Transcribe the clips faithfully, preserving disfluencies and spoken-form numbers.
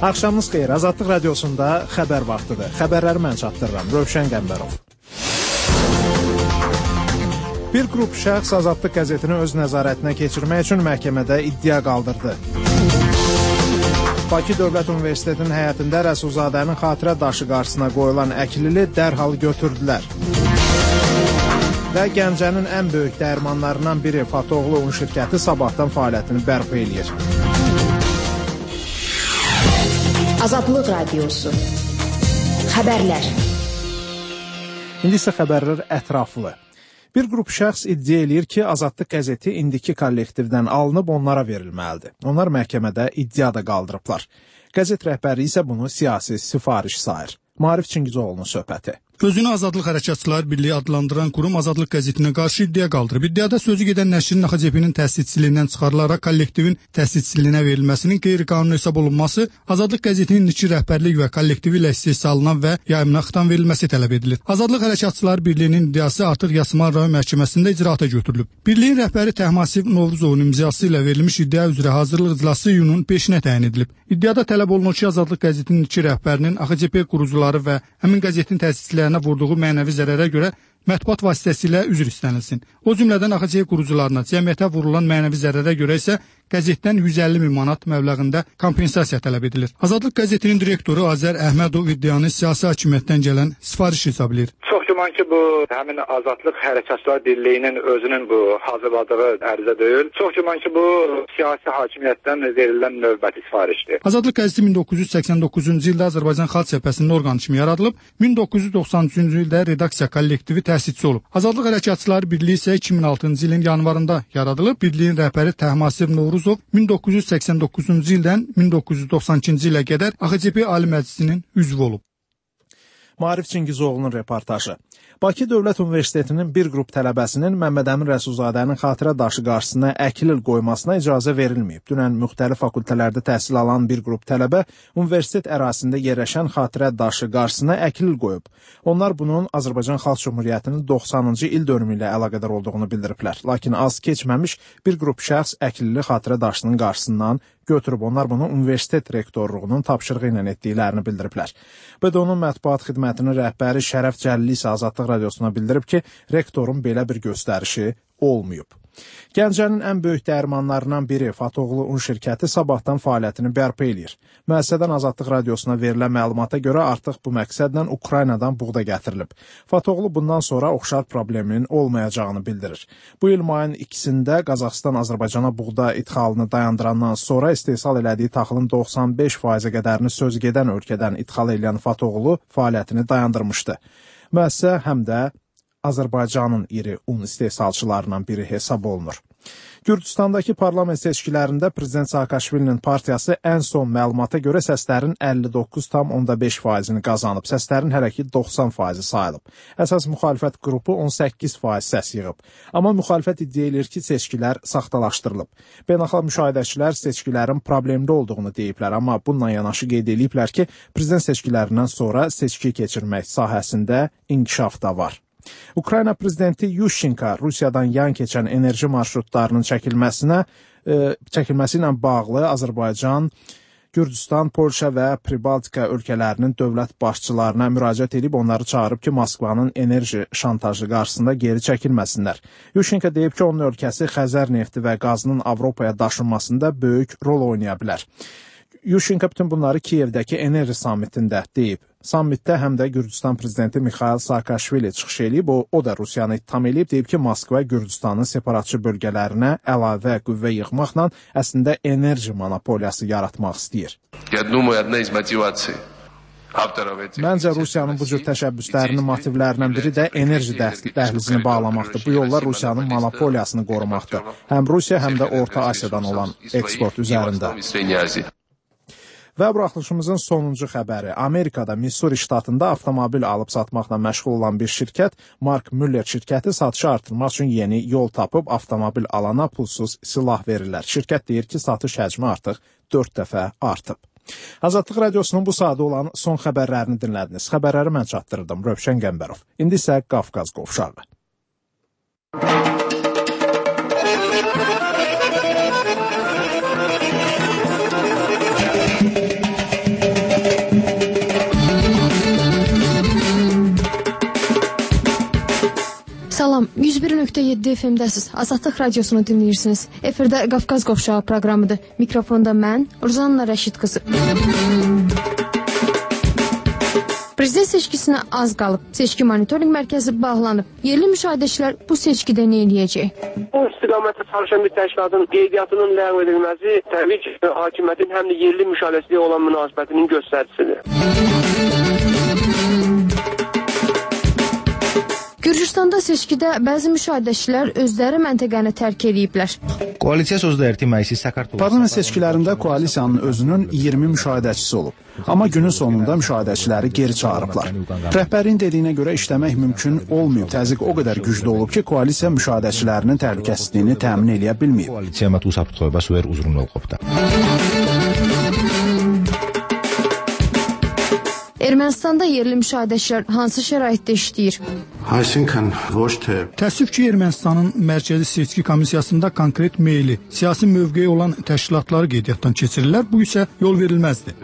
Axşamınız xeyir. Azadlıq radiosunda xəbər vaxtıdır. Xəbərləri mən çatdırıram. Rövşən Qəmbərov. Bir qrup şəxs Azadlıq qəzetini öz nəzarətinə keçirmək üçün məhkəmədə iddia qaldırdı. Bakı Dövlət Universitetinin həyətində Rəsulzadənin xatirə daşı qarşısına qoyulan əklili dərhal götürdülər. Və Gəncənin ən böyük dəyirmanlarından biri Fatoğlu Un şirkəti sabahdan fəaliyyətini bərpa eləyir. Azadlıq Radiosu. Xəbərlər. İndi isə xəbərlər ətraflı. Bir qrup şəxs iddia eləyir ki, Azadlıq qəzeti indiki kollektivdən alınıb onlara verilməlidir. Onlar məhkəmədə iddia da qaldırıblar. Qəzet rəhbəri isə bunu siyasi sifariş sayır. Maarif Çingizoğlu'nun söhbəti. Özünü Azadlıq Hərəkatçılar Birliyi adlandıran qurum Azadlıq qəzetinə qarşı iddia qaldırıb. İddiada sözü gedən nəşrin A X C P-nin təsisçiliyindən çıxarılaraq kollektivin təsisçiliyinə verilməsinin qeyri-qanuni hesab olunması, Azadlıq qəzetinin indiki rəhbərlik və kollektivi ilə istehsalınan və yayımına xitam verilməsi tələb edilir. Azadlıq Hərəkatçılar Birliyinin iddiası artıq Yasamal rayon məhkəməsində icraata götürülüb. Birliyin rəhbəri Təhmasib Novruzovun imzası ilə verilmiş iddia üzrə hazırlıq iclası iyunun beşinə təyin edilib. İddiada tələb olunur ki, Azadlıq qəzetinin iki rəhbərinin A X C P qurucuları və həmin qəzetin təsisçilərinə vurduğu mənəvi zərərə görə mətbuat vasitəsilə üzr istənilsin. O cümlədən A X C P qurucularına cəmiyyətə vurulan mənəvi zərərə görə isə qəzetdən yüz əlli min manat məbləğində kompensasiya tələb edilir. Azadlıq qəzetinin direktoru Azər Əhmədov iddianı siyasi hakimiyyətdən gələn sifariş hesab edir. Çox güman ki, bu həmin Azadlıq Hərəkatçılar Birliyinin özünün bu hazırladığı ərizə deyil. Çox güman ki, bu siyasi hakimiyyətdən verilən növbəti sifarişdir. Azadlıq qəzeti min doqquz yüz səksən doqquzuncu ildə Azərbaycan Xalq Cəbhəsinin orqanı kimi yaradılıb, min doqquz yüz doxsan üçüncü ildə redaksiya kollektivi təsisçisi olub. Azadlıq Hərəkatçılar Birliyi isə iki min altıncı ilin yanvarında yaradılıb. Birliyin rəhbəri Təhmasib Novruzov min doqquz yüz səksən doqquzuncu ildən min doqquz yüz doxsan ikinci ilə qədər A X C P Ali Məclisinin üzvü olub. Maarif Çingizoğlu'nun reportajı. Bakı Dövlət Universitetinin bir qrup tələbəsinin Məmmədəmin Rəsulzadənin xatirə daşı qarşısına əklil qoymasına icazə verilməyib. Dünən müxtəlif fakültələrdə təhsil alan bir qrup tələbə universitet ərazisində yerləşən xatirə daşı qarşısına əklil qoyub. Onlar bunun Azərbaycan Xalq Cümhuriyyətinin doxsanıncı il dönümü ilə əlaqədar olduğunu bildiriblər. Lakin az keçməmiş bir qrup şəxs əklili xatirə daşının qarşısından götürüb. Onlar bunu universitet rektorluğunun tapşırığı ilə etdiklərini bildiriblər. B D O-nun mətbuat xidmətinin rəhbəri Şərəf Cəlili isə Azadlıq radiosuna bildirib ki, rektorun belə bir göstərişi olmayıb. Gəncənin ən böyük dəyirmanlarından biri Fatoğlu Un şirkəti sabahdan fəaliyyətini bərpa eləyir. Müəssisədən Azadlıq radiosuna verilən məlumata görə artıq bu məqsədlə Ukraynadan buğda gətirilib. Fatoğlu bundan sonra oxşar probleminin olmayacağını bildirir. Bu il mayın ikisində Qazaxıstan Azərbaycana buğda idxalını dayandırandan sonra istehsal elədiyi taxılın doxsan beş faizə qədərini söz gedən ölkədən idxal edən Fatoğlu fəaliyyətini dayandırmışdı. Müəssisə həm də Azərbaycanın iri un istehsalçılarından biri hesab olunur. Gürcüstandakı parlament seçkilərində Prezident Saakashvilinin partiyası ən son məlumata görə səslərin əlli doqquz tam onda beş faizini qazanıb. Səslərin hələ ki doxsan faizi sayılıb. Əsas müxalifət qrupu on səkkiz faiz səs yığıb. Amma müxalifət iddia edir ki, seçkilər saxtalaşdırılıb. Beynəlxalq müşahidəçilər seçkilərin problemli olduğunu deyiblər, amma bununla yanaşı qeyd ediblər ki, prezident seçkilərindən sonra seçki keçirmək sahəsində inkişaf da var. Ukrayna prezidenti Yushchenko Rusiyadan yan keçən enerji marşrutlarının çəkilməsinə, e, çəkilməsi ilə bağlı Azərbaycan, Gürcüstan, Polşa və Pribaltika ölkələrinin dövlət başçılarına müraciət edib onları çağırıb ki, Moskvanın enerji şantajı qarşısında geri çəkilməsinlər. Yushchenko deyib ki, onun ölkəsi Xəzər nefti və qazının Avropaya daşınmasında böyük rol oynaya bilər. Yushchenko bütün bunları Kiyevdəki enerji sammitində deyib. Sammitdə həm də Gürcüstan prezidenti Mikhail Saakashvili çıxış edib, o, o da Rusiyanı ittiham edib, deyib ki, Moskva Gürcüstanın separatçı bölgələrinə əlavə qüvvə yığmaqla əslində enerji monopoliyası yaratmaq istəyir. Məncə Rusiyanın bu cür təşəbbüslərinin motivlərindən biri də enerji dəhlizini bağlamaqdır. Bu yolla Rusiyanın monopoliyasını qorumaqdır. Həm Rusiya, həm də Orta Asiyadan olan eksport üzərində. Və buraxılışımızın sonuncu xəbəri. Amerikada Missouri ştatında avtomobil alıb satmaqla məşğul olan bir şirkət, Mark Müller şirkəti satışı artırmaq üçün yeni yol tapıb avtomobil alana pulsuz silah verirlər. Şirkət deyir ki, satış həcmi artıq dörd dəfə artıb. Azadlıq radiosunun bu saatda olan son xəbərlərini dinlədiniz. Xəbərləri mən çatdırdım, Rövşən Qəmbərov. İndi isə Qafqaz qovşağı. nöqtə yeddi F M-dəsiz. Azadlıq radiosunu dinləyirsiniz. Efirdə Qafqaz Qovşağı proqramıdır. Mikrofonda mən, Ruzanna Rəşid qızı. Prezident seçkisinə az qalıb. Seçki monitorinq mərkəzi bağlanıb. Yerli müşahidəçilər bu seçkidə nə eləyəcək? Bu istiqamətdə çalışan bir təşkilatın qeydiyyatının ləğv edilməsi təbii ki, hakimiyyətin həm də yerli müşahidəçiliyə olan münasibətinin göstəricisidir. Gürcüstanda seçkidə bəzi müşahidəçilər özləri məntəqəni tərk ediblər. Koalisiya sözdə erti məclis Sakartvelos. Parlament seçkilərində koalisiyanın özünün iyirmi müşahidəçisi olub. Amma günün sonunda müşahidəçiləri geri çağırıblar. Rəhbərin dediyinə görə işləmək mümkün olmayıb. Təzyiq o qədər güclü olub ki, koalisiya müşahidəçilərinin təhlükəsizliyini təmin edə bilməyib. Koalisiya mətusabtxoyba suer uzrun olubda. Ermənistanda yerli müşahidəçilər hansı şəraitdə işləyir? Təəssüf ki, Ermənistanın Mərkəzi Seçki Komissiyasında konkret meyli, siyasi mövqeyi olan təşkilatları qeydiyyatdan keçirirlər, bu isə yol verilməzdir.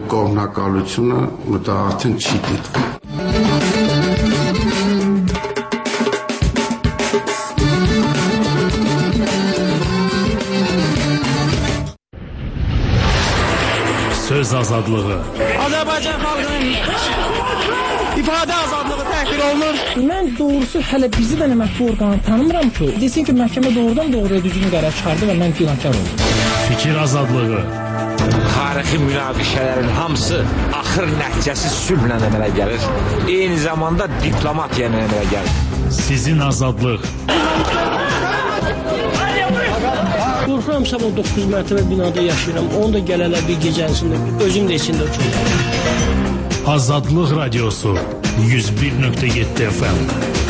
Söz azadlığı. Azərbaycan xalqının ifadə azadlığı təhqir olunur. Mən doğrusu hələ bizi də mətbu orqanı tanımıram ki, desin ki, məhkəmə doğrudan doğruya düzgün qərar çıxardı və mən günahkar oldum. Fikir azadlığı. Tarixi münaqişələrin hamısı axır nəticəsi sülhlə əmələ gəlir. Eyni zamanda diplomatiya ilə əmələ gəlir. Sizin azadlıq. Qorxuram, sabah doqquz mərtəbə binada yaşayıram. Onu da gələlər bir gecənisində, özüm də içində uçurum. Azadlıq radiosu yüz bir nöqtə yeddi F M.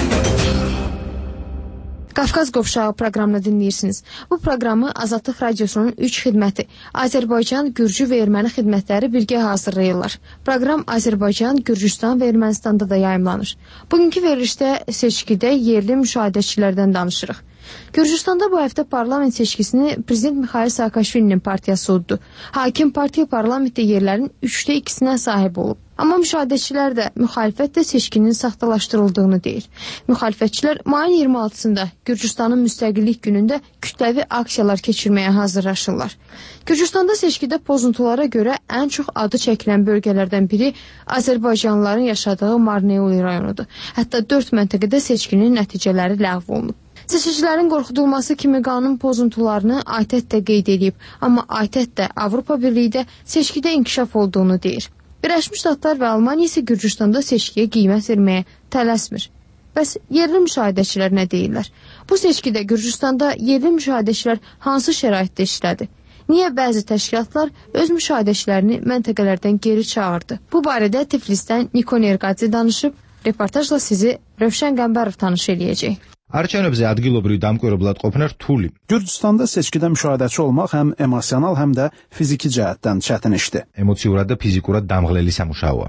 Qafqaz Qovşağı proqramını dinləyirsiniz. Bu proqramı Azadlıq radiosunun üç xidməti, Azərbaycan, Gürcü və Erməni xidmətləri birgə hazırlayırlar. Proqram Azərbaycan, Gürcüstan və Ermənistanda da yayımlanır. Bugünkü verilişdə seçkidə yerli müşahidəçilərdən danışırıq. Gürcüstanda bu həftə parlament seçkisini Prezident Mixail Saakashvilinin partiyası uddu. Hakim partiya parlamentdə yerlərin üçdə ikisinə sahib olub. Amma müşahidəçilər də, müxalifət də seçkinin saxtalaşdırıldığını deyir. Müxalifətçilər mayın iyirmi altısında Gürcüstanın müstəqillik günündə kütləvi aksiyalar keçirməyə hazırlaşırlar. Gürcüstanda seçkidə pozuntulara görə ən çox adı çəkilən bölgələrdən biri Azərbaycanlıların yaşadığı Marneuli rayonudur. Hətta dörd məntəqədə seçkinin nəticələri ləğv olunub. Seçicilərin qorxudulması kimi qanun pozuntularını A T E T də qeyd edib, amma A T E T də Avropa Birliyi də seçkidə inkişaf olduğunu deyir. Birləşmiş Ştatlar və Almaniya isə Gürcüstanda seçkiyə qiymət verməyə tələsmir. Bəs yerli müşahidəçilər nə deyirlər? Bu seçkidə Gürcüstanda yerli müşahidəçilər hansı şəraitdə işlədi? Niyə bəzi təşkilatlar öz müşahidəçilərini məntəqələrdən geri çağırdı? Bu barədə Tiflisdən Nikon Erqadze danışıb, reportajla sizi Rövşən Qəmbərov tanış eləyəcək. Arçanovze adgilobrü damqoyroblad qopner tuli. Gürcüstanda seçkidə müşahidəçi olmaq həm emosional, həm də fiziki cəhətdən çətin işdir. Emosiurada, fizikura damğleli samuşava.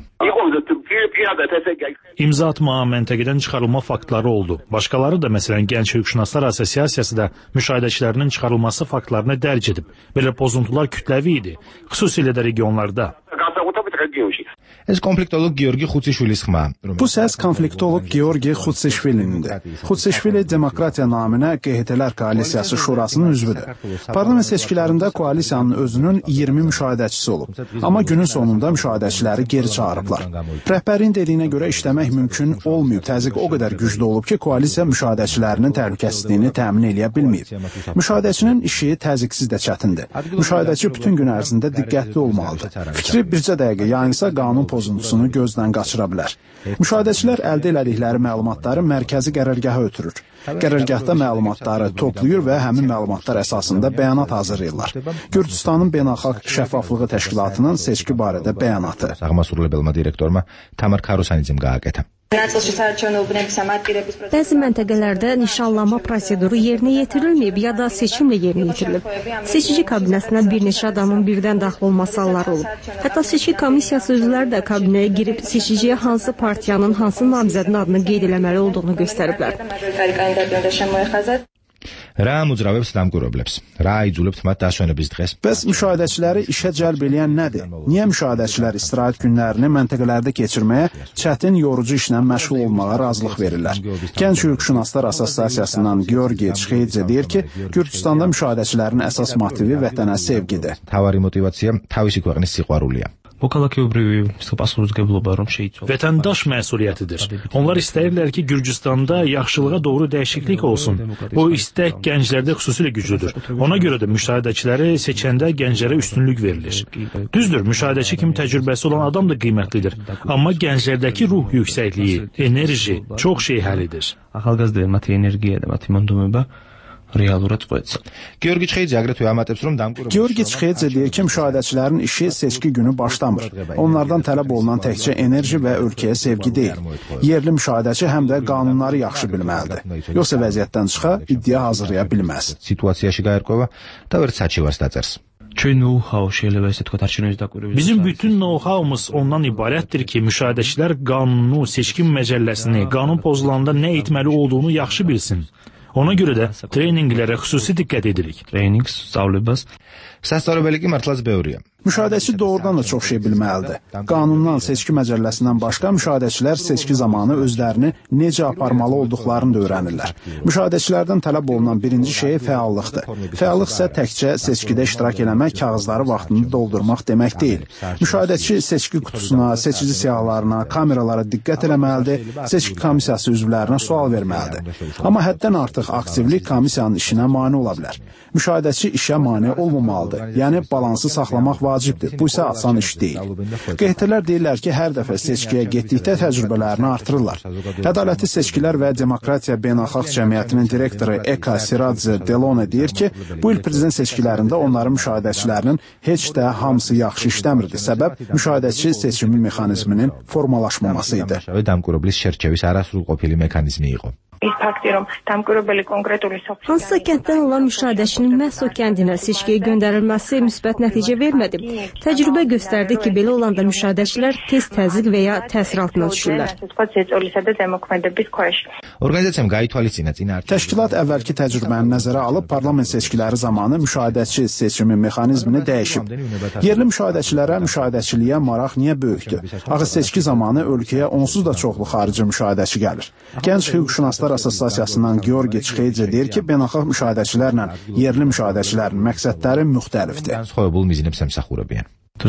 İmza atmağa məntəqədən çıxarılma faktları oldu. Başqaları da, məsələn, Gənc Hüquqşünaslar Assosiasiyası da müşahidəçilərinin çıxarılması faktlarını dərc edib. Belə pozuntular kütləvi idi, xüsusilə də regionlarda. Ez konfliktolog Georgi Xutsişvilis xma. Bu səs konfliktolog Georgi Xutsişvilinindir. Xutsişvili Demokratiya naminə Q H T-lər Koalisiyası Şurasının üzvüdür. Parlament seçkilərində koalisiyanın özünün iyirmi müşahidəçisi olub. Amma günün sonunda müşahidəçiləri geri çağırıblar. Rəhbərin dediyinə görə işləmək mümkün olmayıb. Təzyiq o qədər güclü olub ki, koalisiya müşahidəçilərinin təhlükəsizliyini təmin edə bilməyib. Müşahidəçinin işi təzyiqsiz də çətindir. Müşahidəçi bütün gün ərzində diqqətli olmalıdır. Fikri bircə dəqiqə yayınsa qanun pozuntusunu gözdən qaçıra bilər. Müşahidəçilər əldə elədikləri məlumatları mərkəzi qərargaha ötürür. Qərargahda məlumatları toplayır və həmin məlumatlar əsasında bəyanat hazırlayırlar. Gürcüstanın Beynəlxalq Şəffaflığı Təşkilatının seçki barədə bəyanatı. Sağma surlu bölmə direktoruma Tamar Karusanizm qaqətəm. Bəzi məntəqələrdə nişanlanma proseduru yerinə yetirilməyib ya da seçimlə yerinə yetirilib. Seçici kabinəsinə bir neçə adamın birdən daxil olması halları olub. Hətta seçki komissiyası üzvləri də kabinəyə girib seçiciyə hansı partiyanın, hansı namizədin adını qeyd eləməli olduğunu göstəriblər. რა მოძრავებს დამკვირვებლებს? რა აიძულებთ მათ დასვენების დღეს? Bəs müşahidəçiləri işə cəlb edən nədir? Niyə müşahidəçilər istirahət günlərini məntəqələrdə keçirməyə, çətin, yorucu işlə məşğul olmağa razılıq verirlər? Gənc Hüquqşünaslar Assosiasiyasından Georgi Çxeidze deyir ki, Gürcüstanda müşahidəçilərin əsas motivi vətənə sevgidir. თავარი мотивация თავისი ქვეყნის სიყვარულია. Vətəndaş məsuliyyətidir. Onlar istəyirlər ki, Gürcüstanda yaxşılığa doğru dəyişiklik olsun. Bu istək gənclərdə xüsusilə güclüdür. Ona görə də müşahidəçiləri seçəndə gənclərə üstünlük verilir. Düzdür, müşahidəçi kimi təcrübəsi olan adam da qiymətlidir. Amma gənclərdəki ruh yüksəkliyi, enerji çox şey həll edir. რეალურად ყვეცა. Georgi Çxeidze აგრეთვე ამატებს, რომ დამკვირვებლები Georgi Çxeidze deyir ki, müşahidəçilərin işi seçki günü başlamır. Onlardan tələb olunan təkcə enerji və ölkəyə sevgi deyil. Yerli müşahidəçi həm də qanunları yaxşı bilməlidir. Yoxsa vəziyyətdən çıxa iddia hazırlaya bilməz. Situasiyაში გაერკვევა და ვერც საჩივარს დაწერს. Bizim bütün know-how'umuz ondan ibarətdir ki, müşahidəçilər qanunu, seçkim məcəlləsini, qanun pozulanda nə etməli olduğunu yaxşı bilsin. Ona görə də treninqlərə xüsusi diqqət edirik. Trening, სწავლებას. სასწავლებელი კი მართლაც ბევრია. Müşahidəçi doğrudan da çox şey bilməlidir. Qanundan, seçki məcəlləsindən başqa müşahidəçilər seçki zamanı özlərini necə aparmalı olduqlarını da öyrənirlər. Müşahidəçilərdən tələb olunan birinci şey fəallıqdır. Fəallıq isə təkcə seçkidə iştirak eləmək, kağızları vaxtını doldurmaq demək deyil. Müşahidəçi seçki qutusuna, seçici siyahılarına, kameralara diqqət eləməlidir, seçki komissiyası üzvlərinə sual verməlidir. Amma həddən artıq aktivlik komissiyanın işinə mane ola bilər. Müşahidəçi işə mane olmamalıdır. Yəni balansı saxlamaq vacibdir. Bu isə asan iş deyil. Qeydlər deyirlər ki, hər dəfə seçkiyə getdikdə təcrübələrini artırırlar. Ədalətli seçkilər və Demokratiya Beynəlxalq Cəmiyyətinin direktoru Eka Siradze Delone deyir ki, bu il prezident seçkilərində onların müşahidəçilərinin heç də hamısı yaxşı işləmirdi. Səbəb müşahidəçi seçimi mexanizminin formalaşmaması idi. დამკვირვებლის შერჩევის არასრულყოფილი მექანიზმი იყო. Hansısa kənddən olan müşahidəçinin məhz o kəndinə seçkiyə göndərilməsi müsbət nəticə vermədi. Təcrübə göstərdi ki, belə olanda müşahidəçilər tez təzyiq və ya təsir altına düşürlər. Orqanizasiyam გაითვალისწინა წინა Təşkilat əvvəlki təcrübəni nəzərə alıb parlament seçkiləri zamanı müşahidəçi seçimi mexanizmini dəyişib. Yerli müşahidəçilərə müşahidəçiliyə maraq niyə böyükdür? Axı seçki zamanı ölkəyə onsuz da çoxlu xarici müşahidəçi gəlir. Gənc Hüquqşünaslar Assosiasiyasından Georgi Çxeidze deyir ki, beynəlxalq müşahidəçilərlə yerli müşahidəçilərin məqsədləri müxtəlifdir. სხვებულ მიზნებს ემსახურებიან.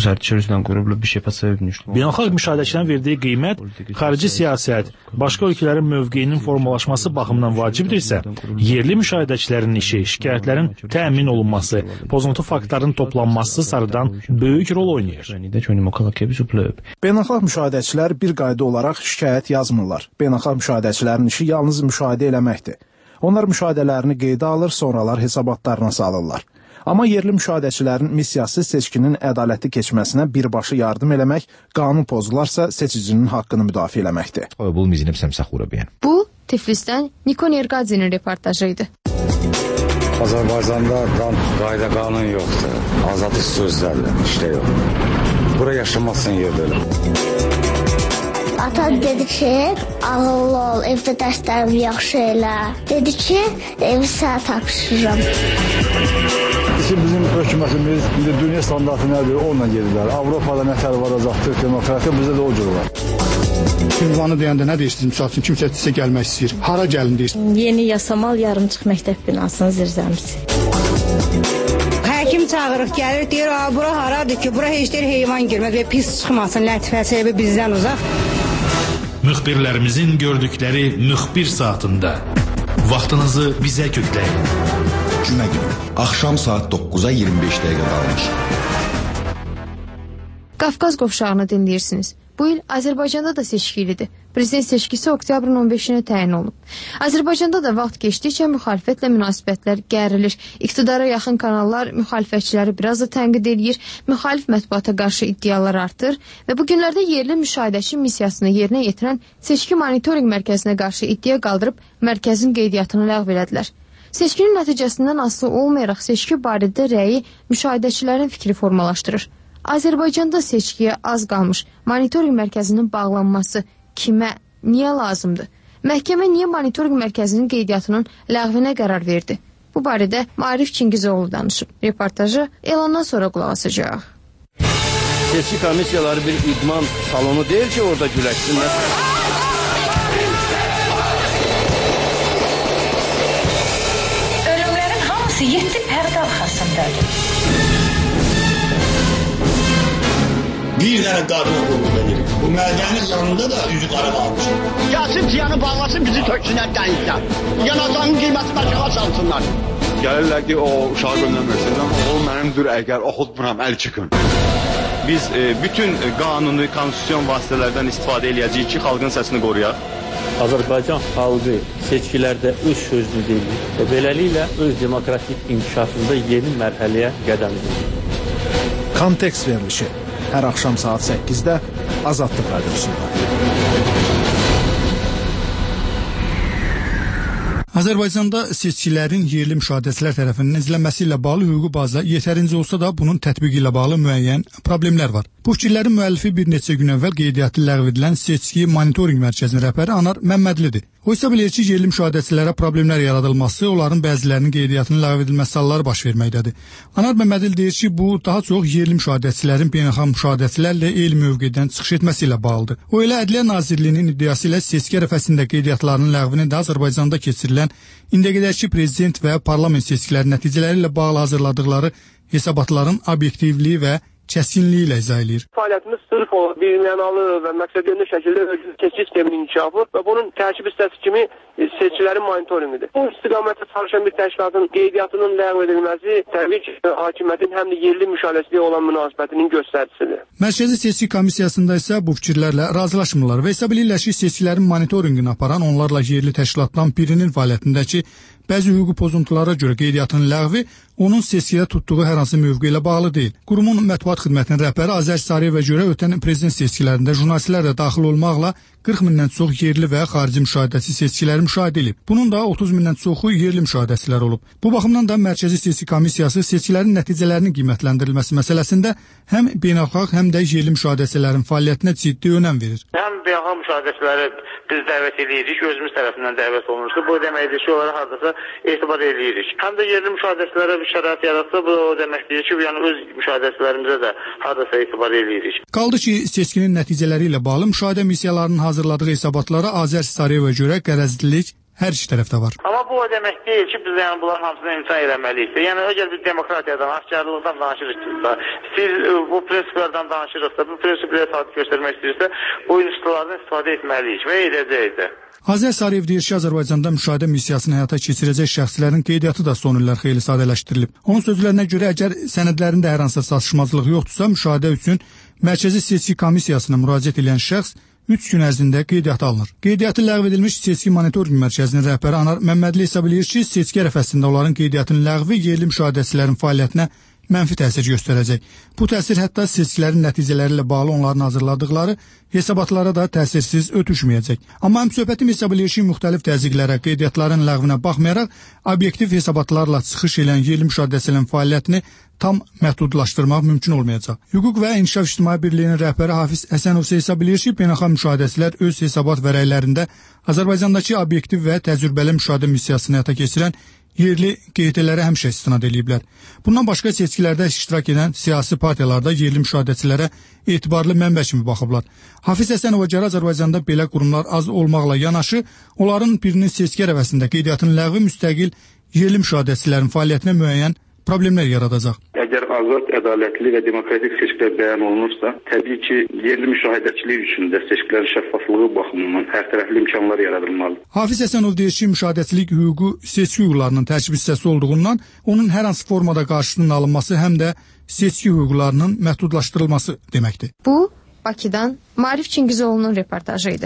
Beynəlxalq müşahidəçilərin verdiyi qiymət, xarici siyasət, başqa ölkələrin mövqeyinin formalaşması baxımından vacibdirsə, yerli müşahidəçilərin işi, şikayətlərin təmin olunması, pozuntu faktların toplanması sarıdan böyük rol oynayır. Beynəlxalq müşahidəçilər bir qayda olaraq şikayət yazmırlar. Beynəlxalq müşahidəçilərin işi yalnız müşahidə eləməkdir. Onlar müşahidələrini qeydə alır, sonralar hesabatlarına salırlar. Amma yerli müşahidəçilərin missiyası seçkinin ədalətli keçməsinə birbaşa yardım eləmək, qanun pozularsa seçicinin haqqını müdafiə eləməkdir. Qoyubul miznim səmsəxurabiyən. Bu, Tiflisdən Nikon Erqadzinin reportajı idi. Azərbaycanda qan, qayda qanun yoxdur. Azadlıq sözlərlə işdə yox. Bura yaşamazsan yer belə. Ata dedi ki, ağıllı ol, evdə dərslərimi yaxşı elə. Dedi ki, evi sənə tapşırıram. Bizim hökumətimiz indi dünya standartı nədir, onunla gedirlər. Avropada nətər varacaqdır, demokratiya bizdə də o cür var. Ünvanı deyəndə nə deyirsiniz? Misal üçün kimsə sizə gəlmək istəyir. Hara gəlin deyirsiniz? Yeni Yasamal yarımçıq məktəb binasının zirzəmisi. Həkim çağırıq, gəlir, deyir, bura haradır ki, bura heç deyir heyvan girməz və pis çıxmasın, lətifəsi bizdən uzaq. Müxbirlərimizin gördükləri müxbir saatında vaxtınızı bizə kökləyin. Cümə günü, axşam saat doqquza iyirmi beş dəqiqə qalmış. Qafqaz qovşağını dinləyirsiniz. Bu il Azərbaycanda da seçkilidir. Prezident seçkisi oktyabrın on beşinə təyin olunub. Azərbaycanda da vaxt keçdikcə müxalifətlə münasibətlər gərilir. İqtidara yaxın kanallar müxalifətçiləri biraz da tənqid edir, müxalif mətbuata qarşı iddialar artır və bu günlərdə yerli müşahidəçi missiyasını yerinə yetirən seçki monitorinq mərkəzinə qarşı iddia qaldırıb mərkəzin qeydiyyatını ləğv elədilər. Seçkinin nəticəsindən asılı olmayaraq seçki barədə rəyi müşahidəçilərin fikri formalaşdırır. Azərbaycanda seçkiyə az qalmış monitorinq mərkəzinin bağlanması kimə, niyə lazımdır? Məhkəmə niyə monitorinq mərkəzinin qeydiyyatının ləğvinə qərar verdi? Bu barədə Maarif Çingizoğlu danışıb. Reportajı elandan sonra qulaq asacağıq. Seçki komissiyaları bir idman salonu deyil ki, orada güləşsinlər. Ölümlərin hamısı yeddi pərdə arxasındadır. Bir dənə qadın qulluq edir. Bu mədənin yanında da üzü qara qalmışım. Gəlsin tiyanı bağlasın, bizi töksünlər dənizdən. Yanacağın qiyməti başa salsınlar. Gəlirlər ki, o uşağı göndərmirsin. Oğlum mənimdir, əgər oxutmuram, əl çıxın. Biz e, bütün qanuni, konstitusyon vasitələrdən istifadə edəcəyik ki, xalqın səsini qoruyaq. Azərbaycan xalqı seçkilərdə öz sözünü deyir və beləliklə öz demokratik inkişafında yeni mərhələyə qədəm edir. Kontekst verilişi hər axşam saat səkkizdə Azadlıq Radiosunda. Azərbaycanda seçkilərin yerli müşahidəçilər tərəfindən izlənməsi ilə bağlı hüquqi baza yetərincə olsa da bunun tətbiqi ilə bağlı müəyyən problemlər var. Bu fikirlərin müəllifi bir neçə gün əvvəl qeydiyyatı ləğv edilən Seçki Monitorinq Mərkəzinin rəhbəri Anar Məmmədlidir. O isə bilir ki, yerli müşahidəçilərə problemlər yaradılması, onların bəzilərinin qeydiyyatının ləğv edilməsi halları baş verməkdədir. Anar Məmmədli deyir ki, bu daha çox yerli müşahidəçilərin beynəlxalq müşahidəçilərlə eyni mövqedən çıxış etməsi ilə bağlıdır. O elə Ədliyyə Nazirliyinin iddiası ilə seçki ərəfəsində qeydiyyatlarının ləğvini də Azərbaycanda keçirilən indiyədəki prezident və parlament seçkiləri nəticələri ilə bağlı hazırladıqları hesabatların obyektivliyi və kəskinliyi ilə izah edir. Fəaliyyətimiz sırf o birmənalı və məqsədyönlü şəkildə seçki sisteminin inkişafı və bunun tərkib hissəsi kimi seçkilərin monitorinqidir. Bu istiqamətdə çalışan bir təşkilatın qeydiyyatının ləğv edilməsi təbii ki, hakimiyyətin həm də yerli müşahidəçiliyə olan münasibətinin göstəricisidir. Mərkəzi Seçki Komissiyasında isə bu fikirlərlə razılaşmırlar və hesab edirlər ki, seçkilərin monitorinqini aparan onlarla yerli təşkilatdan birinin fəaliyyətindəki bəzi hüquqi pozuntulara görə qeydiyyatının ləğvi onun seçkiyə tutduğu hər hansı mövqe ilə bağlı deyil. Qurumun mətbuat xidmətinin rəhbəri Azər Sarıyevə görə ötən prezident seçkilərində jurnalistlər də daxil olmaqla qırx mindən çox yerli və xarici müşahidəçi seçkiləri müşahidə edib. Bunun da otuz mindən çoxu yerli müşahidəçilər olub. Bu baxımdan da Mərkəzi Seçki Komissiyası seçkilərin nəticələrinin qiymətləndirilməsi məsələsində həm beynəlxalq, həm də yerli müşahidəçilərin fəaliyyətinə ciddi önəm verir. Həm beynəlxalq müşahidəçiləri biz dəvət edirik, özümüz tərəfindən dəvət olunursa, bu deməkdir ki, onlara hardasa etibar edirik. Həm də yerli müşahidəçilərə bir şərait yaratsa, bu o deməkdir ki, yəni öz müşahidəçilərimizə də hardasa etibar edirik. Qaldı ki, seçkinin nəticələri ilə bağlı müşahidə missiyalarının hazırladığı hesabatlara Azər Sarıyevə görə qərəzlilik hər iki tərəfdə var. Amma bu o demək deyil ki, biz yəni bunların hamısını imkan eləməliyik. Yəni əgər biz demokratiyadan, askerlikdən danışırıqsa, siz bu prinsiplərdən danışırıqsa, bu prinsiplərə tatbiq göstərmək istəyirsə, bu institutlardan istifadə etməliyik və edəcəyik də. Azər Sarıyev deyir ki, Azərbaycanda müşahidə missiyasını həyata keçirəcək şəxslərin qeydiyyatı da son illər xeyli sadələşdirilib. Onun sözlərinə görə, əgər sənədlərində hər hansı çatışmazlıq yoxdursa, müşahidə üçün Mərkəzi Seçki Komissiyasına müraciət edən şəxs üç gün ərzində qeydiyyata alınır. Qeydiyyatı ləğv edilmiş Seçki Monitorinq Mərkəzinin rəhbəri Anar Məmmədli hesab edir ki, seçki ərəfəsində onların qeydiyyatının ləğvi yerli müşahidəçilərin fəaliyyətinə mənfi təsir göstərəcək. Bu təsir hətta seçkilərin nəticələri ilə bağlı onların hazırladıqları hesabatlara da təsirsiz ötüşməyəcək. Amma həmsöhbətim hesab edir ki, müxtəlif təzyiqlərə, qeydiyyatların ləğvinə baxmayaraq, obyektiv hesabatlarla çıxış edən yerli müşahidəçilərin fəaliyyətini tam məhdudlaşdırmaq mümkün olmayacaq. Hüquq və İnkişaf İctimai Birliyinin rəhbəri Hafiz Əsənov hesab edir ki, beynəlxalq müşahidəçilər öz hesabat vərəqlərində Azərbaycandakı obyektiv və təcrübəli müşahidə missiyasını həyata keçirən yerli qeydiyyatlara həmişə istinad ediblər. Bundan başqa seçkilərdə iştirak edən siyasi partiyalarda yerli müşahidəçilərə etibarlı mənbə kimi baxıblar. Hafiz Əsənova görə Azərbaycanda belə qurumlar az olmaqla yanaşı, onların birinin seçki ərəfəsində qeydiyyatın ləğvi müstəqil yerli müşahidəçilərin fəaliyyətinə müəyyən problemlər yaradacaq. Əgər azad, ədalətli və demokratik seçkilər bəyan olunursa, təbii ki, yerli müşahidəçilik üçün də seçkilərin şəffaflığı baxımından hərtərəfli imkanlar yaradılmalıdır. Hafiz Əsənov deyir ki, müşahidəçilik hüququ seçki hüquqlarının tərkib hissəsi olduğundan, onun hər hansı formada qarşılığının alınması həm də seçki hüquqlarının məhdudlaşdırılması deməkdir. Bu, Bakıdan Maarif Çingizoğlu'nun reportajıydı.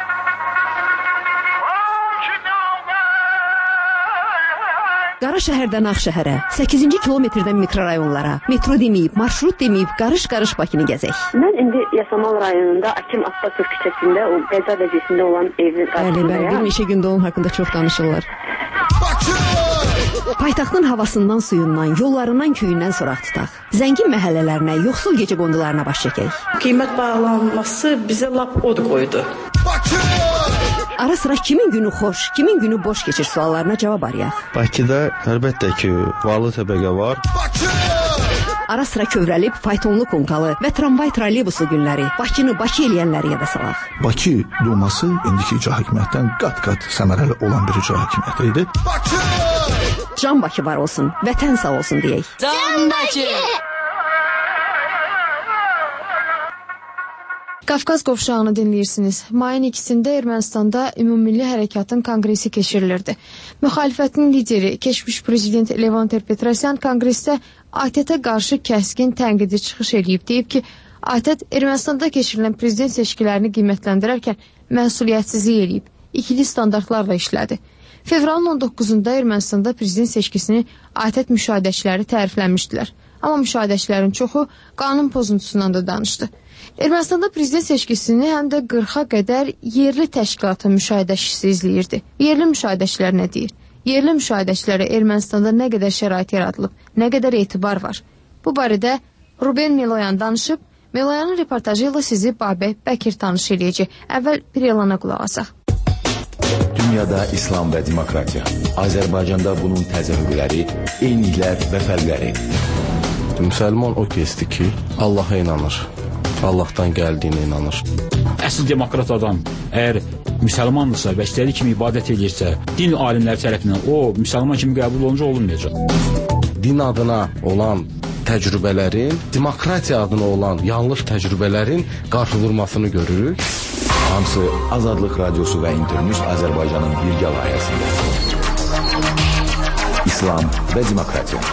Qara şəhərdən Ağ şəhərə, səkkizinci kilometrdən mikrorayonlara, metro deməyib, marşrut deməyib, qarış-qarış Bakını gəzək. Mən indi Yasamal rayonunda Akim Abbasov küçəsində, o Qəza vəziyyətində olan evin qarşısındayım. Bəli, bəli, bir neçə gündə onun haqqında çox danışırlar. Paytaxtın havasından, suyundan, yollarından, köyündən soraq tutaq. Zəngin məhəllələrinə, yoxsul gecə qondularına baş çəkək. Qiymət bağlanması bizə lap od qoydu. ara sıra kimin günü xoş, kimin günü boş keçir suallarına cavab arayaq. Bakıda əlbəttə ki, varlı təbəqə var. Ara sıra kövrəlib faytonlu konkalı və tramvay trolleybusu günləri, Bakını Bakı eləyənləri yada salaq. Bakı Duması indiki icra hakimiyyətdən qat-qat səmərəli olan bir icra hakimiyyəti idi. Can Bakı var olsun, vətən sağ olsun deyək. Can Bakı! Qafqaz qovşağını dinləyirsiniz. Mayın ikisində Ermənistanda Ümummilli Hərəkatın konqresi keçirilirdi. Müxalifətin lideri, keçmiş prezident Levon Ter-Petrosyan konqresdə A T T-ə qarşı kəskin tənqidi çıxış edib, deyib ki, A T T Ermənistanda keçirilən prezident seçkilərini qiymətləndirərkən məsuliyyətsizlik edib, ikili standartlarla işlədi. Fevralın on doqquzunda Ermənistanda prezident seçkisini A T T müşahidəçiləri təriflənmişdilər. Amma müşahidəçilərin çoxu qanun pozuntusundan da danışdı. Ermənistanda prezident seçkisini həm də qırxa qədər yerli təşkilatın müşahidəçisi izləyirdi. Yerli müşahidəçilər nə deyir? Yerli müşahidəçilərə Ermənistanda nə qədər şərait yaradılıb, nə qədər etibar var? Bu barədə Ruben Meloyan danışıb. Meloyanın reportajı ilə sizi Babək Bəkir tanış edəcək. Əvvəl bir elana qulaq asaq. Dünyada İslam və demokratiya. Azərbaycanda bunun təzahürləri, eyniliklər və fərqləri. Müsəlman o kəsdir ki, Allaha inanır. Allahdan gəldiyinə inanır. Əsl demokrat adam əgər müsəlmandırsa və istədiyi kimi ibadət edirsə, din alimləri tərəfindən o müsəlman kimi qəbul olunca olunmayacaq. Din adına olan təcrübələrin, demokratiya adına olan yanlış təcrübələrin qarşı vurmasını görürük. Hamısı Azadlıq Radiosu və İnternews Azərbaycanın birgə layihəsində. İslam və demokratiya.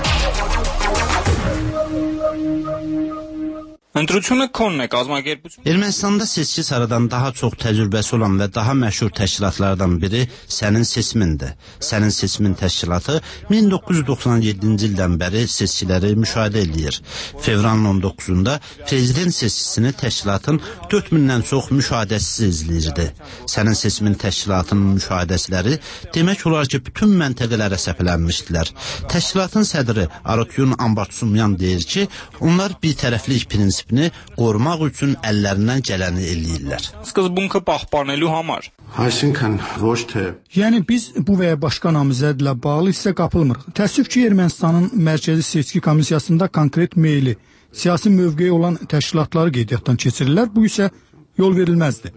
Ermənistanda seçki saradan daha çox təcrübəsi olan və daha məşhur təşkilatlardan biri Sənin Seçimindir. Sənin Seçimin təşkilatı min doqquz yüz doxsan yeddinci ildən bəri seçkiləri müşahidə edir. Fevralın on doqquzunda prezident seçkisini təşkilatın dörd mindən çox müşahidəçisi izləyirdi. Sənin Seçimin təşkilatının müşahidəçiləri demək olar ki, bütün məntəqələrə səpələnmişdilər. Təşkilatın sədri Arutyun Ambartsumyan deyir ki, onlar bir tərəflik prinsip qorumaq üçün əllərindən gələni eləyirlər. Yəni biz bu və ya başqa namizədlə bağlı hissə qapılmırıq. Təəssüf ki, Ermənistanın Mərkəzi Seçki Komissiyasında konkret meyli, siyasi mövqeyi olan təşkilatları qeydiyyatdan keçirirlər. Bu isə yol verilməzdir.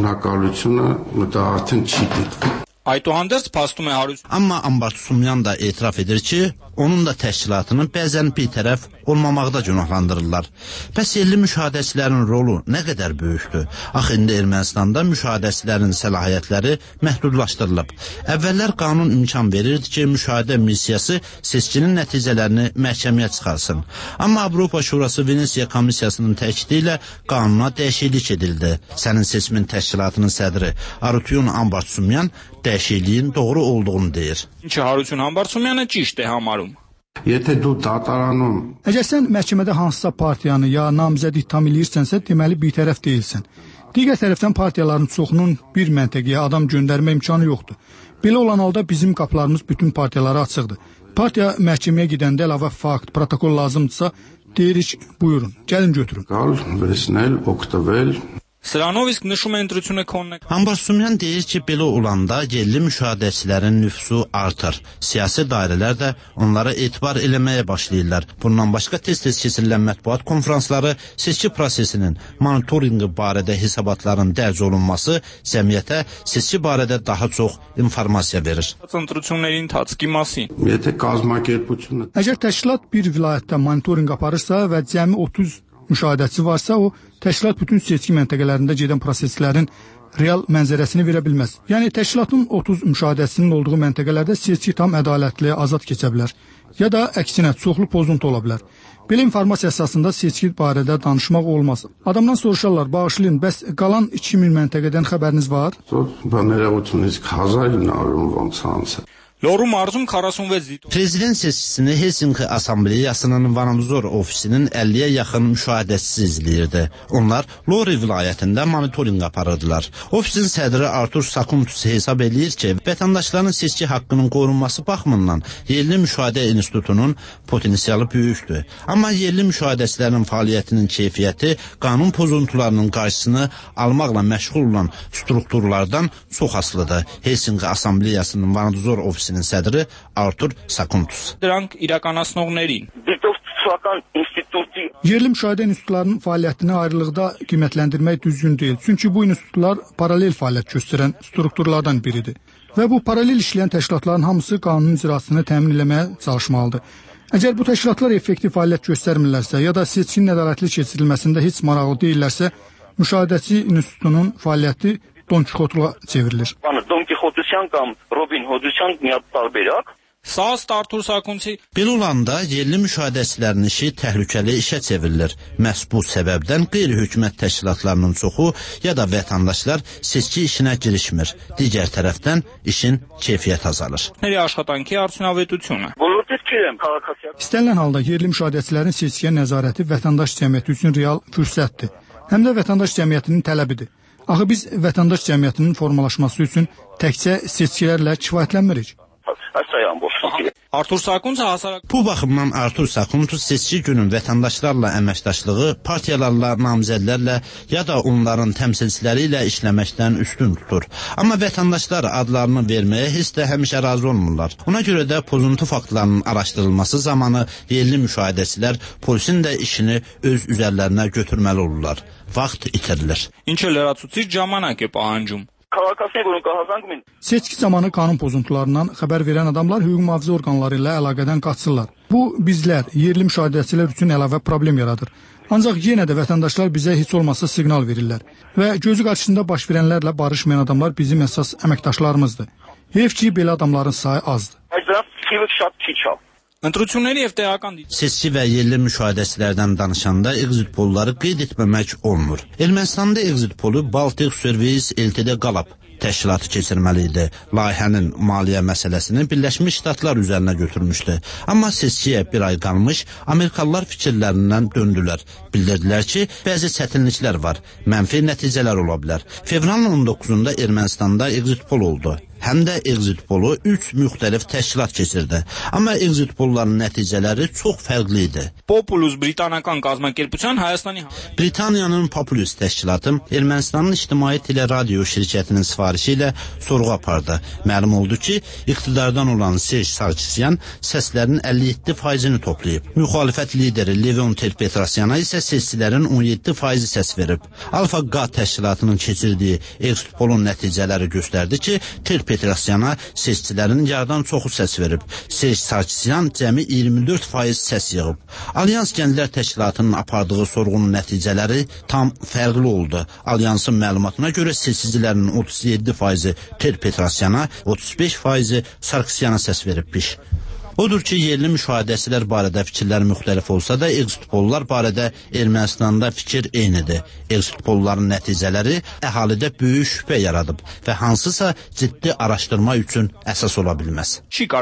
Amma Ambartsumyan da etiraf edir ki, onun da təşkilatını bəzən bir tərəf olmamaqda günahlandırırlar. Bəs yerli müşahidəçilərin rolu nə qədər böyükdür? Axı indi Ermənistanda müşahidəçilərin səlahiyyətləri məhdudlaşdırılıb. Əvvəllər qanun imkan verirdi ki, müşahidə missiyası seçkinin nəticələrini məhkəməyə çıxarsın. Amma Avropa Şurası Venesiya Komissiyasının təkidi ilə qanuna dəyişiklik edildi. Sənin Seçimin təşkilatının sədri Arutyun Ambartsumyan dəyişikliyin doğru olduğunu deyir. Əgər sən məhkəmədə hansısa partiyanı ya namizədi ittiham eləyirsənsə, deməli bir tərəf deyilsən. Digər tərəfdən partiyaların çoxunun bir məntəqəyə adam göndərmə imkanı yoxdur. Belə olan halda bizim qapılarımız bütün partiyalara açıqdır. Partiya məhkəməyə gedəndə əlavə fakt, protokol lazımdırsa, deyirik, buyurun, gəlin götürün. Ambartsumyan deyir ki, belə olanda yerli müşahidəçilərin nüfusu artır. Siyasi dairələr də onlara etibar eləməyə başlayırlar. Bundan başqa tez-tez keçirilən mətbuat konferansları seçki prosesinin monitorinqi barədə hesabatların dərc olunması cəmiyyətə seçki barədə daha çox informasiya verir. Əgər təşkilat bir vilayətdə monitorinq aparırsa və cəmi otuz müşahidəçi varsa, o təşkilat bütün seçki məntəqələrində gedən proseslərin real mənzərəsini verə bilməz. Yəni təşkilatın otuz müşahidəçisinin olduğu məntəqələrdə seçki tam ədalətli, azad keçə bilər. Ya da əksinə çoxlu pozuntu ola bilər. Belə informasiya əsasında seçki barədə danışmaq olmaz. Adamdan soruşarlar, bağışlayın, bəs qalan iki min məntəqədən xəbəriniz var? Prezident seçkisini Helsinki Assambleyasının Vanadzor ofisinin əlliyə yaxın müşahidəçisi izləyirdi. Onlar Lori vilayətində monitorinq aparırdılar. Ofisin sədri Artur Sakuntus hesab edir ki, vətəndaşların seçki haqqının qorunması baxımından yerli müşahidə institutunun potensialı böyükdür. Amma yerli müşahidəçilərin fəaliyyətinin keyfiyyəti qanun pozuntularının qarşısını almaqla məşğul olan strukturlardan çox asılıdır. Helsinki Assambleyasının Vanadzor ofisinin sədri Artur Sakuntus. Yerli müşahidə institutlarının fəaliyyətini ayrılıqda qiymətləndirmək düzgün deyil. Çünki bu institutlar paralel fəaliyyət göstərən strukturlardan biridir. Və bu paralel işləyən təşkilatların hamısı qanunun icrasını təmin etməyə çalışmalıdır. Əgər bu təşkilatlar effektiv fəaliyyət göstərmirlərsə ya da seçkin ədalətli keçirilməsində heç maraqlı deyillərsə, müşahidəçi institutunun fəaliyyəti Don Kixotluğa çevrilir. Belə olanda yerli müşahidəçilərin işi təhlükəli işə çevrilir. Məhz bu səbəbdən qeyri-hökumət təşkilatlarının çoxu ya da vətəndaşlar seçki işinə girişmir. Digər tərəfdən işin keyfiyyət azalır. İstənilən halda yerli müşahidəçilərin seçkiyə nəzarəti vətəndaş cəmiyyəti üçün real fürsətdir. Həm də vətəndaş cəmiyyətinin tələbidir. Axı biz vətəndaş cəmiyyətinin formalaşması üçün təkcə seçkilərlə kifayətlənmirik. Bu baxımdan Artur Sakuntus seçki günün vətəndaşlarla əməkdaşlığı, partiyalarla, namizədlərlə ya da onların təmsilçiləri ilə işləməkdən üstün tutur. Amma vətəndaşlar adlarını verməyə heç də həmişə razı olmurlar. Ona görə də pozuntu faktlarının araşdırılması zamanı yerli müşahidəçilər polisin də işini öz üzərlərinə götürməli olurlar. Vaxt itirilir. Seçki zamanı qanun pozuntularından xəbər verən adamlar hüquq mühafizə orqanları ilə əlaqədən qaçsınlar. Bu, bizlər, yerli müşahidəçilər üçün əlavə problem yaradır. Ancaq yenə də vətəndaşlar bizə heç olmasa siqnal verirlər. Və gözü qarşısında baş verənlərlə barışmayan adamlar bizim əsas əməkdaşlarımızdır. Heyf ki, belə adamların sayı azdır. Seçki və yerli müşahidəçilərdən danışanda exit polları qeyd etməmək olmur. Ermənistanda exit polu Baltic Service Ltd Qalab təşkilatı keçirməli idi. Layihənin maliyyə məsələsini Birləşmiş Ştatlar üzərinə götürmüşdü. Amma seçkiyə bir ay qalmış, Amerikalılar fikirlərindən döndülər. Bildirdilər ki, bəzi çətinliklər var, mənfi nəticələr ola bilər. Fevralın on doqquzunda Ermənistanda exit pol oldu. Həm də exit polu üç müxtəlif təşkilat keçirdi. Amma exit polların nəticələri çox fərqli idi. Populus Britaniyanın qazmakirpuçan Hayastani Britaniyanın Populus təşkilatı Ermənistanın ictimai teleradyo şirkətinin sifarişi ilə sorğu apardı. Məlum oldu ki, iqtidardan olan Serj Sarkisyan səslərin əlli yeddi faizini toplayıb. Müxalifət lideri Levon Ter-Petrosyana isə seçicilərin on yeddi faizi səs verib. Alfa-Qa təşkilatının keçirdiyi exit polun nəticələri göstərdi ki, Ter-Petrosyana Petrosyana seçicilərin yarıdan çoxu səs verib. Serj Sarkisyan cəmi iyirmi dörd faiz səs yığıb. Alyans Gənclər Təşkilatının apardığı sorğunun nəticələri tam fərqli oldu. Alyansın məlumatına görə seçicilərin otuz yeddi faizi Ter-Petrosyana, otuz beş faizi Sarkisyana səs veribmiş. Odur ki, yerli müşahidəçilər barədə fikirlər müxtəlif olsa da, exit pollar barədə Ermənistanda fikir eynidir. Exit polların nəticələri əhalidə böyük şübhə yaradıb və hansısa ciddi araşdırma üçün əsas ola bilməz.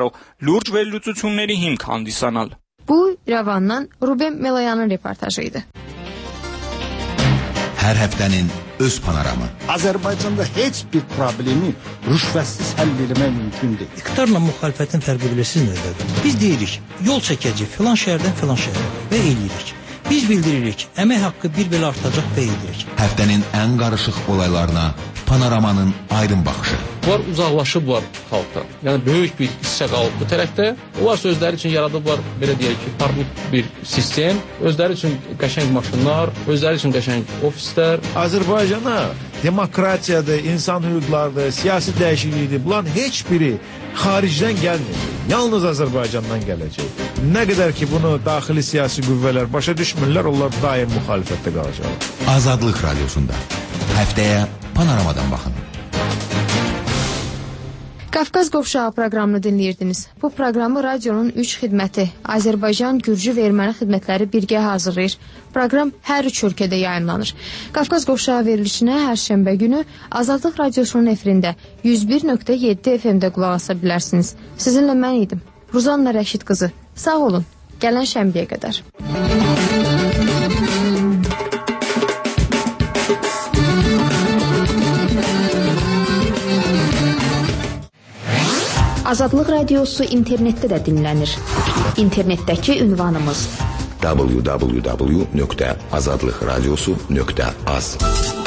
Bu, İrəvandan Ruben Melayanın reportajıydı. Hər həftənin öz panoramı. Azərbaycanda heç bir problemi rüşvətsiz həll etmək mümkün deyil. İqtidarla müxalifətin fərqi bilirsiniz nədir? Biz deyirik, yol çəkəcək filan şəhərdən filan şəhərə və eləyirik. Biz bildiririk, əmək haqqı bir belə artacaq və eləyirik. Həftənin ən qarışıq olaylarına panoramanın aydın baxışı. Bunlar uzaqlaşıblar xalqdan. Yəni böyük bir hissə qalıb bu tərəfdə. Onlar özləri üçün yaradıblar, belə deyək ki, parmut bir sistem, özləri üçün qəşəng maşınlar, özləri üçün qəşəng ofislər. Azərbaycana demokratiyadır, insan hüquqlarıdır, siyasi dəyişiklikdir. Bunların heç biri xaricdən gəlmir. Yalnız Azərbaycandan gələcək. Nə qədər ki bunu daxili siyasi qüvvələr başa düşmürlər, onlar daim müxalifətdə qalacaqlar. Azadlıq Radiosunda həftəyə panoramadan baxın. Qafqaz Qovşağı proqramını dinləyirdiniz. Bu proqramı radionun üç xidməti, Azərbaycan, Gürcü və Erməni xidmətləri birgə hazırlayır. Proqram hər üç ölkədə yayımlanır. Qafqaz Qovşağı verilişinə hər şənbə günü Azadlıq Radiosunun efirində yüz bir nöqtə yeddi F M-də qulaq asa bilərsiniz. Sizinlə mən idim, Ruzanna Rəşid qızı. Sağ olun, gələn şənbəyə qədər. Azadlıq Radiosu internetdə də dinlənir. İnternetdəki ünvanımız w w w nöqtə azadlıqradiosu nöqtə az.